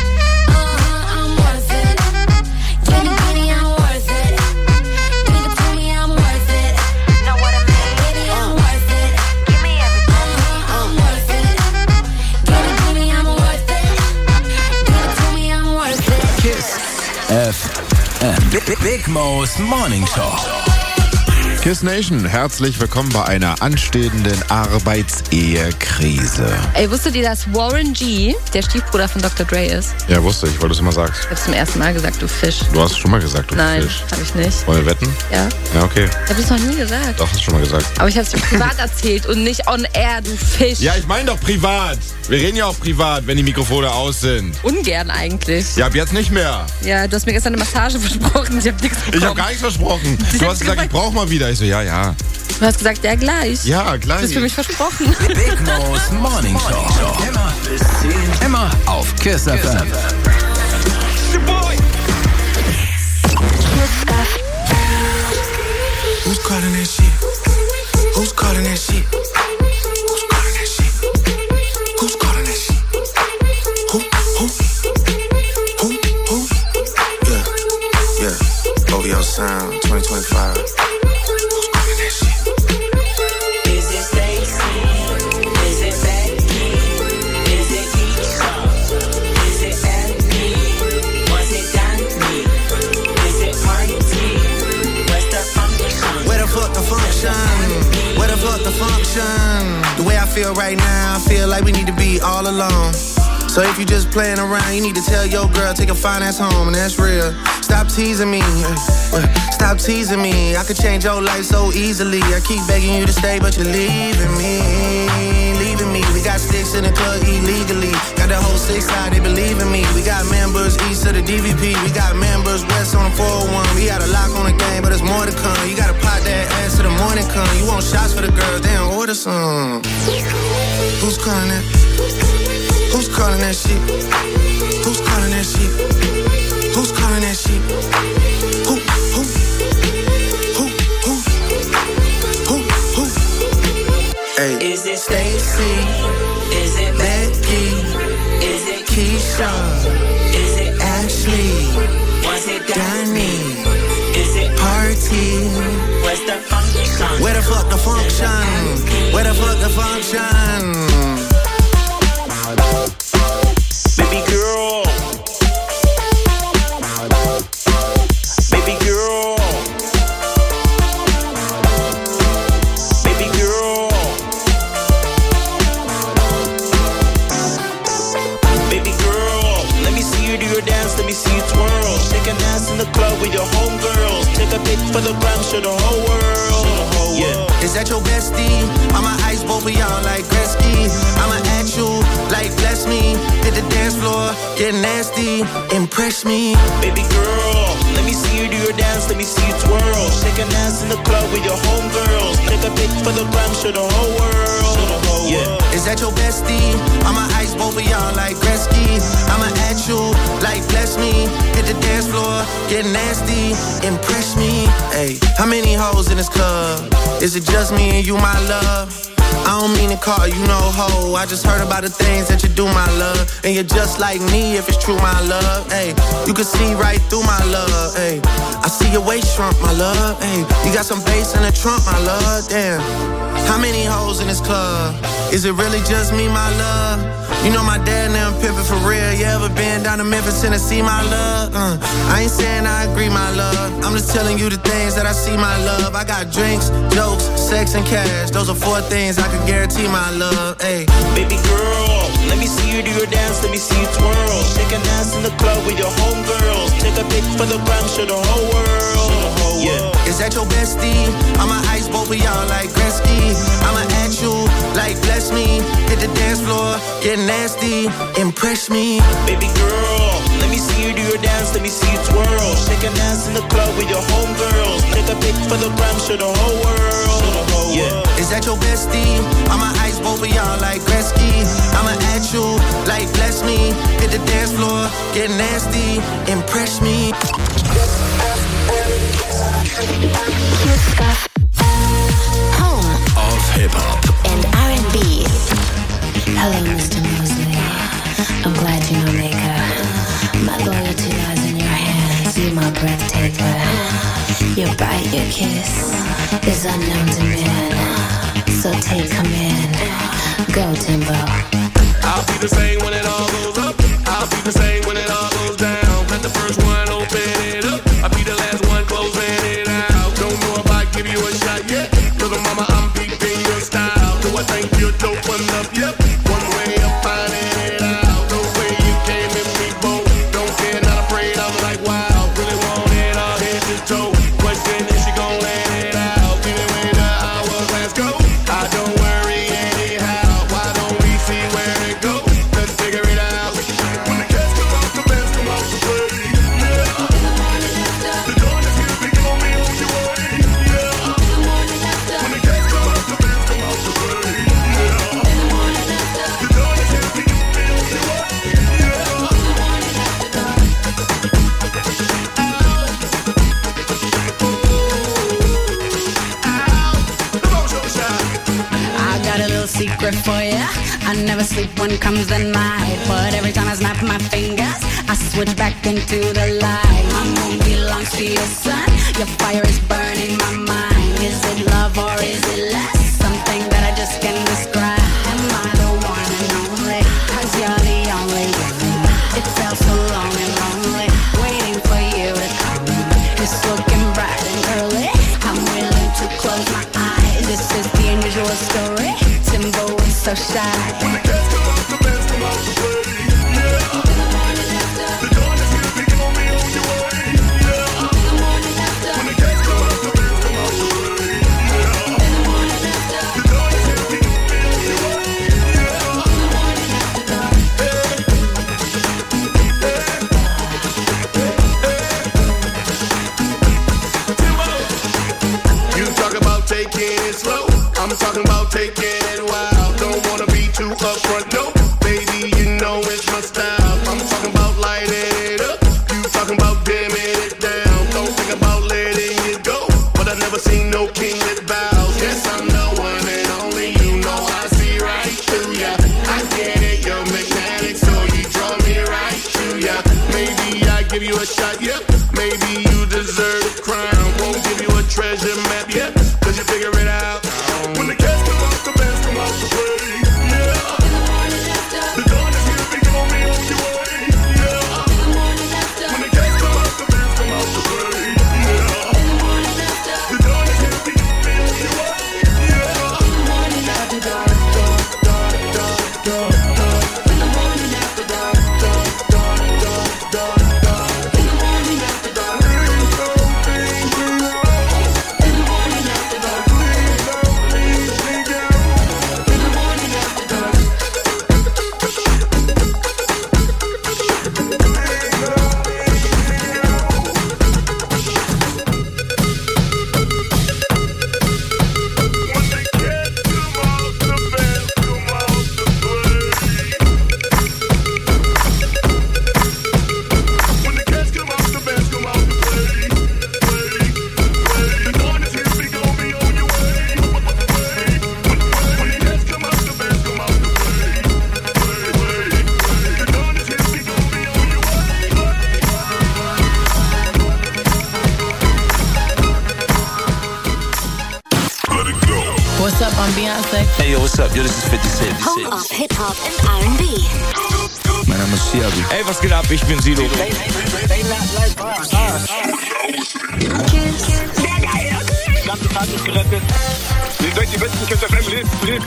I'm worth it. Give me, I'm worth it. Give it to me, I'm worth it. Know what I mean? Baby, I'm worth it. Give me everything. I'm worth it. Give it to me, I'm worth it. Give it to me, I'm worth it. Kiss FM. Big Mo's Morning Show. Kiss Nation, herzlich willkommen bei einer anstehenden Arbeitsehekrise. Ey, wusstet ihr, dass Warren G. der Stiefbruder von Dr. Dre ist? Ja, wusste ich, weil du es immer sagst. Ich hab's zum ersten Mal gesagt, du Fisch. Du hast es schon mal gesagt, du Nein, Fisch. hab ich nicht. Wollen wir wetten? Ja. Ja, okay. Ich hab das noch nie gesagt. Doch, hast du schon mal gesagt. Aber ich hab's dir privat erzählt und nicht on air, du Fisch. Ja, ich meine doch privat. Wir reden ja auch privat, wenn die Mikrofone aus sind. Ungern eigentlich. Ja, ab jetzt nicht mehr. Ja, du hast mir gestern eine Massage versprochen, ich hab nichts bekommen. Ich habe gar nichts versprochen. Du hast gesagt, ich brauche mal wieder. Ich so, ja, ja. Du hast gesagt, ja gleich. Ja, gleich. Du hast für mich versprochen. Big Mo's Morning Show. Immer bis 10. Immer auf Kiss FM. Who's calling that shit? Who's calling that shit? Who's calling that shit? Who's calling that shit? Who? Yeah. OVO Sound 2025. Who's calling that shit? Is it Stacy? Is it Becky? Is it Keisha? Is it Abby? Was it Danny? Is it Party? Where's the function? Where the fuck the function? Where the fuck the function? The way I feel right now, I feel like we need to be all alone. So if you just playing around, you need to tell your girl, take a fine ass home, and that's real. Stop teasing me, stop teasing me. I could change your life so easily. I keep begging you to stay, but you're leaving me. We got sticks in the club illegally. Got the whole 6 side, they believe in me. We got members east of the DVP. We got members west on the 401. We got a lock on the game, but there's more to come. You gotta pot that ass till the morning come. You want shots for the girls, then order some. Who's calling that? Who's calling that shit? Who's calling that shit? Who's calling that shit? Who? Hey. Is it Stacy? Is it Becky? Is it Keisha? Is it Ashley? Was it Danny? Is it Party? Where's the function? Where the fuck the function? Where the fuck the function? Baby girl. Baby girl. Baby girl. Baby girl. Let me see you do your dance, let me see you twirl. Shake an ass in the club with your homegirls. Take a pic for the gram, show the whole world. Yeah. Is that your bestie? I'ma ice both of y'all like Gretzky. I'ma at you like bless me. Hit the dance floor, get nasty, impress me. Baby girl, let me see you do your dance, let me see you twirl. Shake an ass in the club with your homegirls. Take a pic for the gram, show the whole world. Yeah. Is that your bestie? I'ma ice both of y'all like Gretzky. I'ma at you like bless me. Hit the dance floor, get nasty, impress me. Hey, how many hoes in this club? Is it just me and you, my love? I don't mean to call you no hoe. I just heard about the things that you do, my love. And you're just like me if it's true, my love. Hey, you can see right through my love. Hey, I see your waist shrunk, my love. Hey, you got some bass in the trunk, my love. Damn. How many hoes in this club? Is it really just me, my love? You know my dad now pimpin' for real. You ever been down to Memphis, Tennessee, my love? I ain't saying I agree, my love. I'm just telling you the things that I see, my love. I got drinks, jokes, sex, and cash. Those are 4 things I can guarantee, my love. Hey, baby girl, let me see you do your dance, let me see you twirl. Shake an ass in the club with your homegirls. Take a pic for the gram, show the whole world. Yeah. Is that your bestie? I'ma ice both of y'all like Gretzky. I'ma at you like bless me. Hit the dance floor, get nasty, impress me. Baby girl, let me see you do your dance, let me see you twirl. Shake an ass in the club with your homegirls. Take a pic for the gram, show the whole world. Yeah. Is that your bestie? I'ma ice both of y'all like Gretzky. I'ma at you like bless me. Hit the dance floor, get nasty, impress me. Home of hip-hop and R&B. Hello, Mr. Mosley. I'm glad you're my maker. My loyalty lies in your hands. You're my breath taker. Your bite, your kiss is unknown to men. So take command. Go, Timbo. I'll be the same when it all goes up. I'll be the same when it all goes down. Let the first one open it up. I'll be the last one closing it out. Don't know if I give you a shot yet. Cause mama, I'm peeping your style. Do I think you're dope enough? Yep. One way of finding it out. No way you came in me both. Don't care, not afraid. I was like, wow. Really want it all head to toe. Question is she gon' let it out? Give it way the hourglass go. I don't worry anyhow. Why don't we see where it goes? Let's figure it out. When the cats come out, the bands come out to play. Yeah. The dawn is here, we gon' be on your way. Yeah. When the cats come out, the bands come out to play. Yeah. The dawn is here, we gon' be on your way. I got a little secret for ya. I never sleep when comes the night, but every time I snap my fingers, I switch back into the light. My moon belongs to your sun. Your fire is burning my mind. Is it love or is it less? Something that I just can't describe. Am I the one and only? 'Cause you're the only one. It felt so long and lonely, waiting for you to come. It's looking bright and early. I'm willing to close my eyes. This is the unusual story. Timbo is so shy. When the cats come out, the bands come out to play. talking about taking it wild. Don't wanna be too upfront, no. Baby, you know it's my style. I'm talking about lighting it up. You talking about dimming it down. Don't think about letting it go. But I've never seen no king that bows. Yes, I'm the one and only. You know I see right through ya. I get it, you're magnetic, so you draw me right to ya. Maybe I give you a shot, yep. Maybe you deserve a crown. Won't give you a treasure map, yep. Cause you figure it out. When the cats come out, the bands come out to play. Yeah. The dawn is here, we gon' be on your way. Yeah. When the cats come out, the bands come out to play. Yeah. The dawn is here, we gon' be on your way. Hey, yo, what's up? Yo, this is 50 Cent. Home of Hip-Hop and R&B. Mein Name ist Siabi. Ey, was geht ab? Ich bin Sido. Die ganze Tat ist gerettet. Ihr seid die besten Kids FM. Live.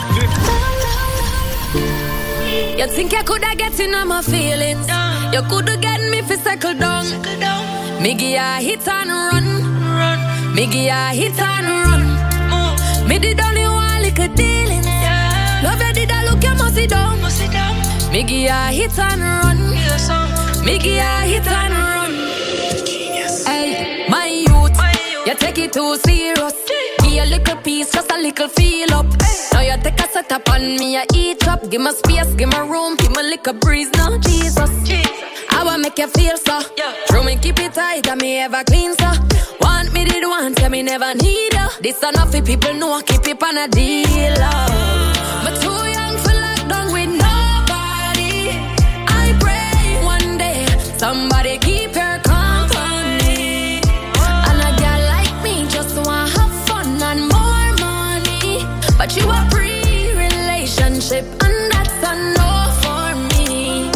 You think you coulda get in on my feelings? You coulda get me fi settle down. Me give ya hit and run. Me give ya hit and run. Me did only one little dealings. Love you did I look you must sit down. Me give ya hit and run. Me give ya hit and run. Hey, my youth, you take it too serious. Give a little piece, just a little feel up. Now you take a set up on me, I eat up. Give me space, give me room, give me little breeze. Now Jesus, I will make you feel so. True me keep it tight, and me ever clean so. Want me did want, tell me never need you. This enough for people know I keep it on a deal. But too young for lockdown with nobody. I pray one day somebody keep your company. And a girl like me just want have fun and more money. But you a pre-relationship and that's a no for me.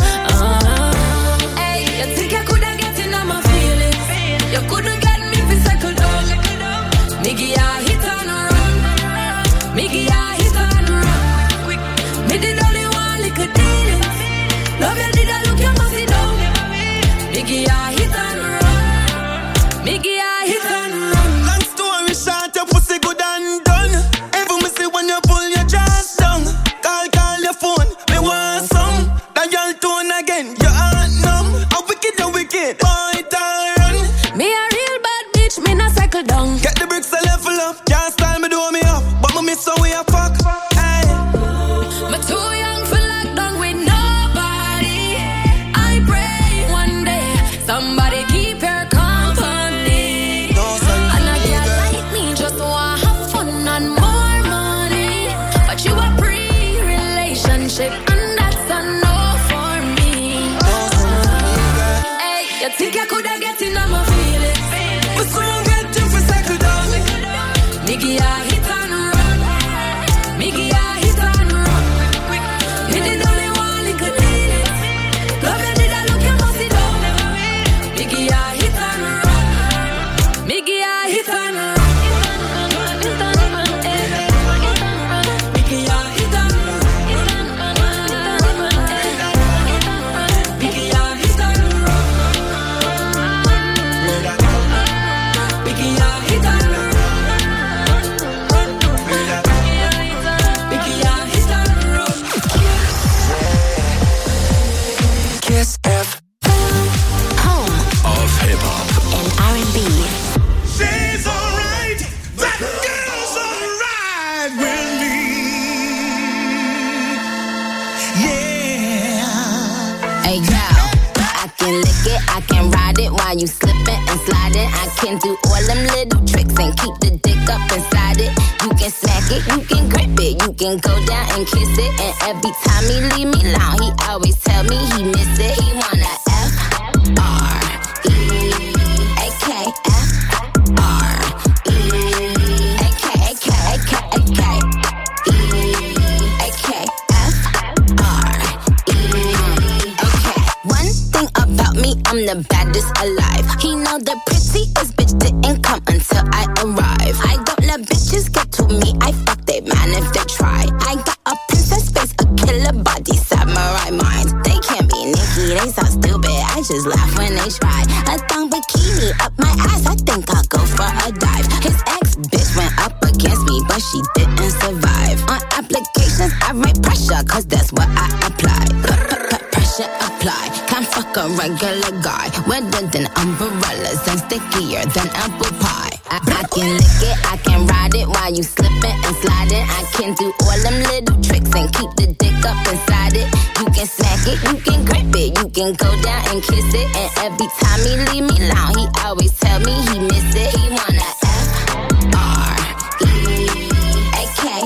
Hey, you think I coulda get in on my feelings? You coulda get me fi settle down. Me give ya hit and run. Me give ya hit and run. Me did only one little dealings. Love you did I look you must sit down. Me give ya hit and run. Me give ya hit and run. Long story short, your pussy good and done. Even me see when you pull your jaws down. Call your phone, me want some. Dial tone again, your heart numb. How wicked, you wicked. Boy, run. Me a real bad bitch, me not cycle down. Get the bricks a level up. Can't style me, do me up. But me miss how we a fuck. Hey. Me too young for lockdown with nobody. I pray one day somebody keep your company. And a girl like me just want have fun and more money. But you a pre-relationship and that's a no for me. Hey, you think I coulda get in on my feelings? But soon get you for cycle down. Me give ya hit and run. Me give ya hit and run. Me did only one little dealings. Love you did I look you must sit down. Me give ya hit and run. Me give ya hit and run. Me give ya hit and run. Me give ya hit and run. Me give ya hit and run. Kiss F. Home of Hip-Hop and R&B. She's alright. That girl's alright with me. can lick it, I can ride it while you slipping and sliding. I can do all them little tricks and keep the dick up inside it. You can smack it, you can grip it, you can go down and kiss it. And every time he leave me alone, he always tell me he miss it. He wanna F-R-E-A-K, F-R-E-A-K, One thing about me, I'm the baddest alive. He know the prettiest bitch didn't come until I arrive. I don't let bitches get to me, I fuck they man if they try. I got a princess face, a killer body, samurai mind. They can't be Nicki, they so stupid, I just laugh when they try. A thong bikini up my ass, I think I'll go for a dive. His ex-bitch went up against me, but she didn't survive. On applications, I write pressure, cause that's what I apply. Pressure apply, can't fuck a regular guy. Wetter than umbrellas and stickier than apple pie. I can lick it, I can ride it while you slipping and sliding. I can do all them little tricks and keep the dick up inside it. You can smack it, you can grip it, you can go down and kiss it. And every time he leave me alone, he always tell me he miss it. He wanna F-R-E-A-K,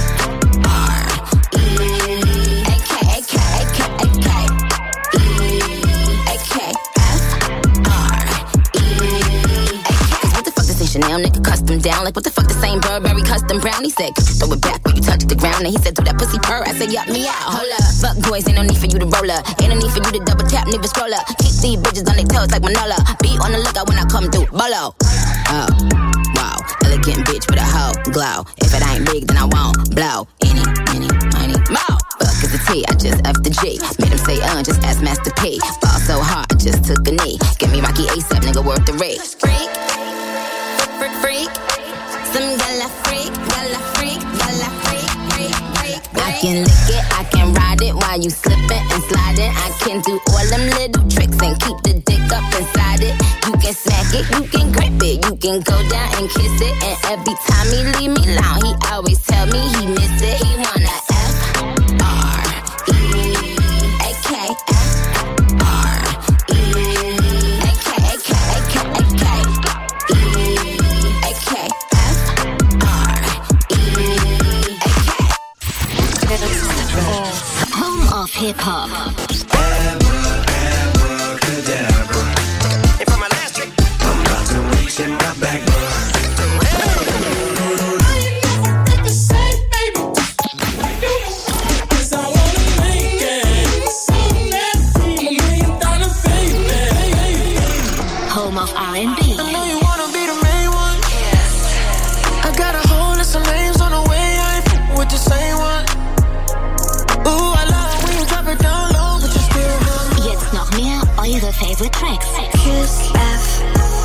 Chanel nigga custom down. Like what the fuck, the same Burberry custom brown. He said, throw it back when you touch the ground. And he said, do that pussy purr. I said, yup me out. Hold up, fuck boys, ain't no need for you to roll up. Ain't no need for you to double tap, nigga scroll up. Keep these bitches on their toes like Manola. Be on the lookout when I come through, bolo. Oh, wow, elegant bitch with a hoe glow. If it ain't big, then I won't blow. Any, money, more. Fuck is the T, I just F the G. Made him say, just ask Master P. Ball so hard, I just took a knee. Give me Rocky ASAP, nigga, worth the rate. Freak, some gala freak, gala freak, gala freak, freak. I can lick it, I can ride it while you slipping and sliding. I can do all them little tricks and keep the dick up inside it. You can smack it, you can grip it, you can go down and kiss it. And every time he leave me alone, he always tell me he miss it. He wanna F-R-E-A-K, Home of Hip Hop. Abracadabra. And for my last trick, I'm about to reach in my backbone. Home of R&B. I know you wanna be the main one. I got a whole list of names on the way. I ain't with the same one. Ooh, I love when you drop it down low, but you still run. Jetzt noch mehr eure Favorite Tracks. Kiss F.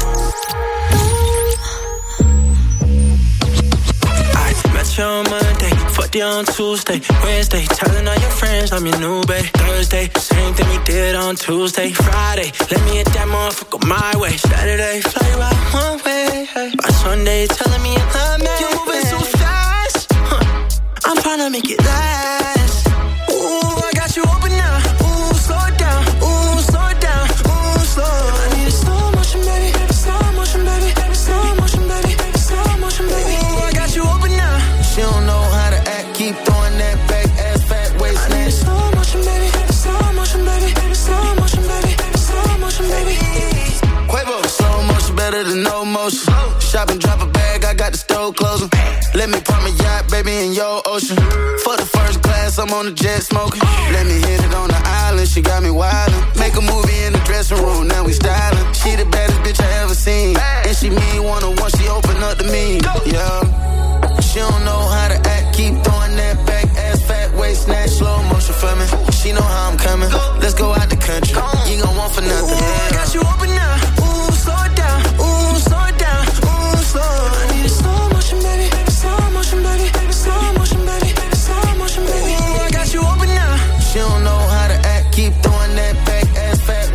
I met you on Monday, fucked you on Tuesday, Wednesday, telling all your friends I'm your new babe. Thursday, same thing we did on Tuesday, Friday, let me hit that motherfucker my way. Saturday, fly you out one way. By Sunday, telling me you love me. You're moving so fast, I'm trying to make it last. Ooh, I got you open now. Ooh, slow it down. Ooh, slow it down. Ooh, slow. I need a slow motion, baby. Slow motion, baby. Slow motion, baby. Slow motion, baby. Ooh, I got you open now. She don't know how to act, keep throwing that back ass fat waist. I need a slow motion, baby. Slow motion, baby. Slow motion, baby. Slow motion, baby. Quavo, slow motion better than no motion. Shop and drop a bag, I got the stove closing. Let me park my yacht, baby, in your ocean. For the first class, I'm on the jet smoking. Let me hit it on the island, she got me wildin'. Make a movie in the dressing room, now we stylin'. She the baddest bitch I ever seen. And she mean one-on-one, she open up to me. Yeah. She don't know how to act, keep throwing that back ass fat waist, snatch slow motion for me. She know how I'm coming. Let's go out the country. You gon' want for nothing. Ooh, I got you open now. Ooh, slow it down. Ooh, slow it down. Ooh, slow. I need a slow motion, baby. Slow motion, baby. Slow motion, baby. Slow motion, baby. Ooh, I got you open now. She don't know how to act, keep throwing that back ass fat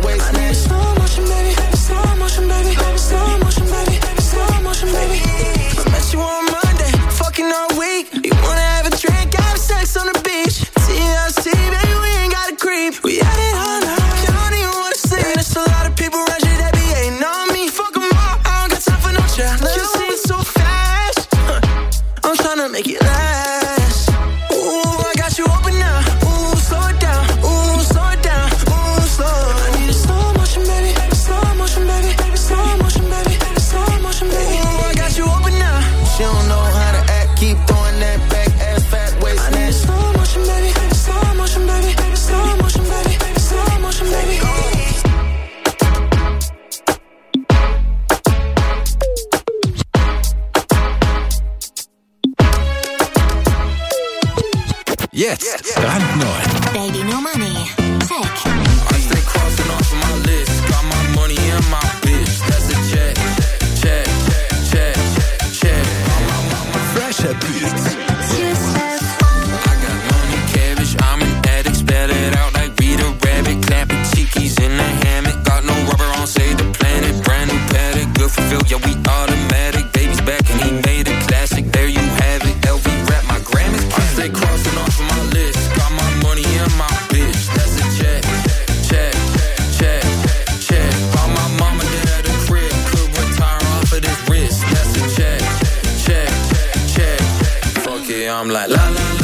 Jetzt brandneu. Baby No Money. Check. I stay crossing off of my list. Got my money and my bitch. That's a check, check, check, check. Fresher Beats. I got money, cabbage. I'm an addict. Spell it out like Rita Rabbit. Clapping cheekies in the hammock. Got no rubber on, save the planet. Brand new paddock, good for Phil. Yeah, we automatic. Baby's back and he made a classic. There you have it. LV rap, my gram is I stay crossing off of my list. Got my money and my bitch. That's a check, check, check, check. All my mama did at the crib. Could retire off of this wrist. That's a check, check, check. Fuck it, I'm like la la la.